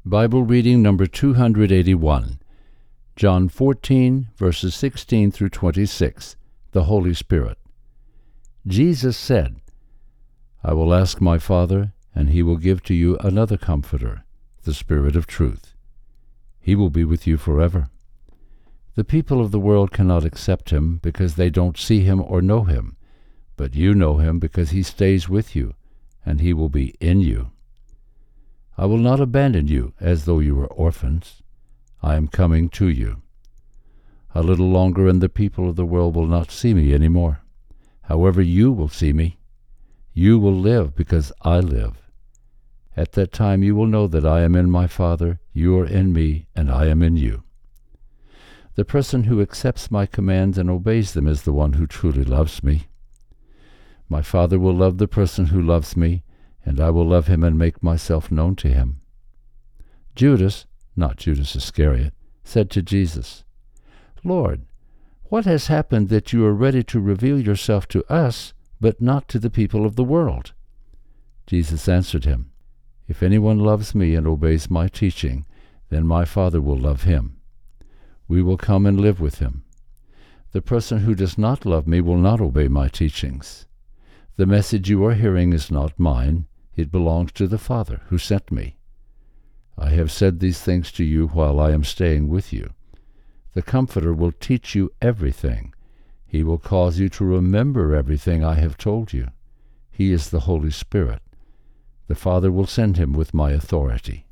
Bible reading number 281, John 14, verses 16 through 26, the Holy Spirit. Jesus said, I will ask my Father, and he will give to you another Comforter, the Spirit of truth. He will be with you forever. The people of the world cannot accept him because they don't see him or know him, but you know him because he stays with you, and he will be in you. I will not abandon you as though you were orphans. I am coming to you. A little longer and the people of the world will not see me any more. However, you will see me. You will live because I live. At that time you will know that I am in my Father, you are in me, and I am in you. The person who accepts my commands and obeys them is the one who truly loves me. My Father will love the person who loves me, and I will love him and make myself known to him. Judas, not Judas Iscariot, said to Jesus, Lord, what has happened that you are ready to reveal yourself to us, but not to the people of the world? Jesus answered him, If anyone loves me and obeys my teaching, then my Father will love him. We will come and live with him. The person who does not love me will not obey my teachings. The message you are hearing is not mine. It belongs to the Father who sent me. I have said these things to you while I am staying with you. The Comforter will teach you everything. He will cause you to remember everything I have told you. He is the Holy Spirit. The Father will send him with my authority.